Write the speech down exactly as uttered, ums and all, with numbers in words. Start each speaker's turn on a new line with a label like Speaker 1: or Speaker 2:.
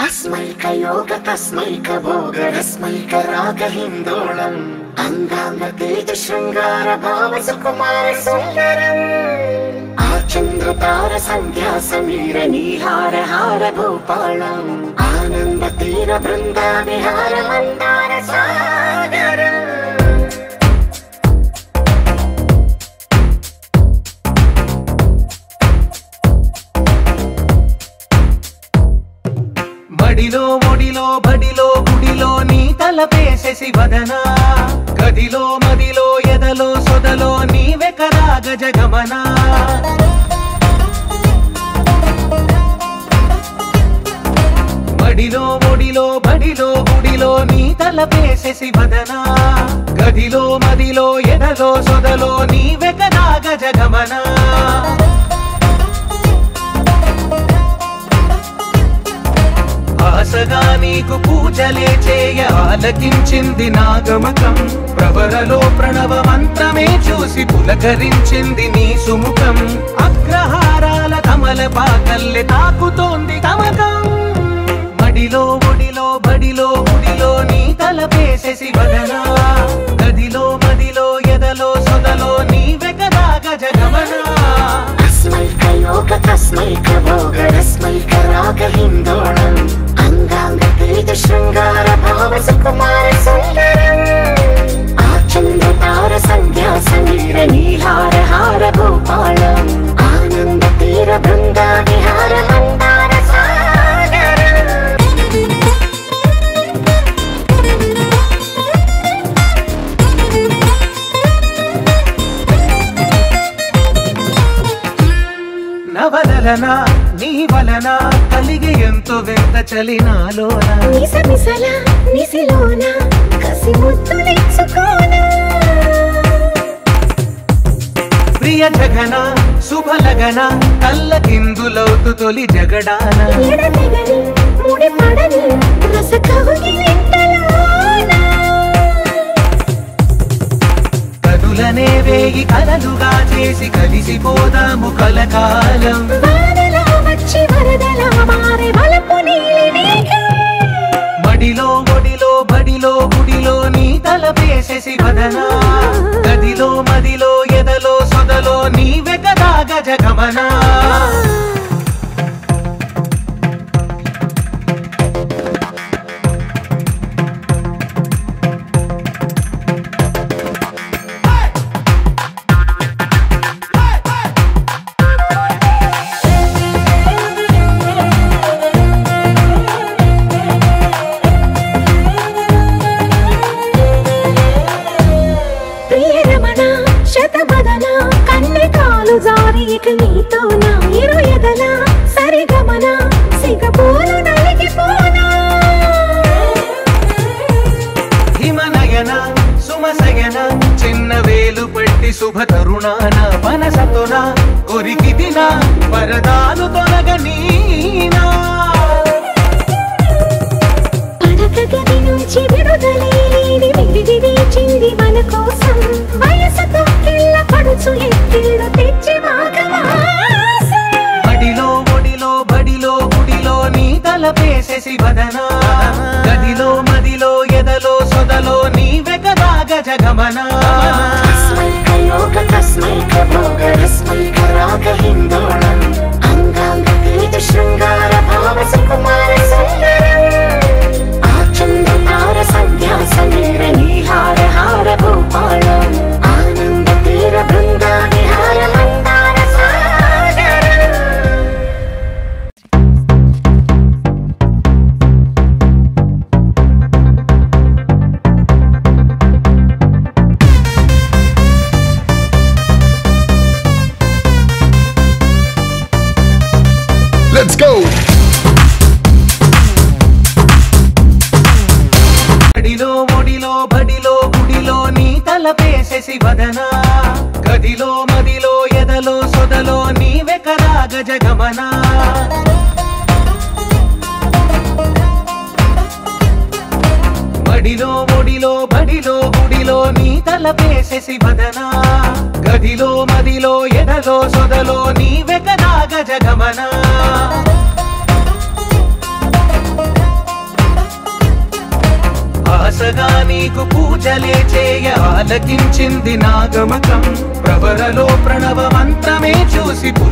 Speaker 1: अस्मैक योग तस्मैक भोग रस्मैक राग हिंदोलम अंगांग तेज श्रृंगार भाव सुकुमार सुंदरम आचंद्र तार संध्या समीर नीहार हार भूपालम आनंद तीर बृंदा विहार मंदार सागर
Speaker 2: మడిలో ఒడిలో బడిలో గుడిలో నీ తలపేసేసి వదనా గదిలో మదిలో ఎదలో సొదలో నీవే కదా గజగమనా మడిలో ఒడిలో బడిలో గుడిలో నీ తలపేసేసి వదనా గదిలో మదిలో ఎదలో సొదలో నీవే కదా గజగమనా ఆసగా నీకు పూజలే చేయ ఆలకించింది నాగమకం ప్రవరలో ప్రణవ మంత్రమే చూసి పులకరించింది నీ సుముఖం అగ్రహారాల కమల పాకల్లె తాకుతోంది తమకం మడిలో ఒడిలో బడిలో గుడిలో నీ తలపేసేసి వదనా గదిలో మదిలో ఎదలో సొదలో నీవే కదా గజగమనా
Speaker 1: अस्मैक योग तस्मैक भोग रस्मैक राग हिंदोलम अंगांग तेज श्रृंगार भाव सुकुमार सुंदरम आचंद्र तार संध्या समीर नीहार हार भूपालम आनंद तीर बृंदा विहार मंदार सागर
Speaker 2: నవదలన నీ వలన కలిగే ఎంతో వింత చలినాలోన
Speaker 1: నిసమిసల నిసిలోన కసి ముద్దులెచ్చుకోనా
Speaker 2: ప్రియ జగన శుభలగన కళ్ళకిందులవుతు తొలి జగడాన
Speaker 1: ఎడతెగని ముడి పడని రసకవుని వెంటలోన
Speaker 2: కదులనే వేగి కలలుగా చేసి కలిసిపోదాము కలకాలం
Speaker 1: వానలా వచ్చి వరదలా మారే వలపు నీలి మేఘం
Speaker 2: మడిలో ఒడిలో బడిలో గుడిలో నీ తలపేసేసి వదనా గదిలో మదిలో ఎదలో సొదలో నీవే కదా గజగమనా
Speaker 1: నీతోనా ఇరు ఎదలా సరిగమన సిగపోలు నలిగిపోనా
Speaker 2: హిమనయన సుమసయన చిన్న వేలు పట్టి శుభ తరుణాన మనసతోన కొరికి దిన వరదాలు తొలగనీనా
Speaker 1: పడక గది నుంచి విడుదలేని విడిది వేచింది మన కోసం వయసుతో కిల్ల పడుచు ఎత్తిళ్ళు తెచ్చి
Speaker 2: మడిలో ఒడిలో బడిలో గుడిలో నీ తలపేసేసి వదనా గదిలో మదిలో ఎదలో సొదలో నీవే కదా గజగమనా
Speaker 1: अस्मैक योग तस्मैक भोग रस्मैक राग हिंदोलम अंगांग तेज श्रृंगार भाव सुकुमार सुंदरम आचंद्र तार संध्या समीर नीहार हार भूपालम आनंद तीर बृंदा विहार मंदार सागर
Speaker 3: Let's go!
Speaker 2: బడిలో ఒడిలో బడిలో గుడిలో నీ తలపేసేసి వదనా గదిలో మదిలో ఎదలో సొదలో నీవే కదా గజగమనా బడిలో ఒడిలో బడిలో గుడిలో నీ తలపేసేసి వదనా గదిలో మదిలో ఎదలో సొదలో నీవే కదా గజగమనా వరసగా నీకు పూజలే చేయ ఆలకించింది నాగమకం ప్రవరలో ప్రణవ మంత్రమే చూసి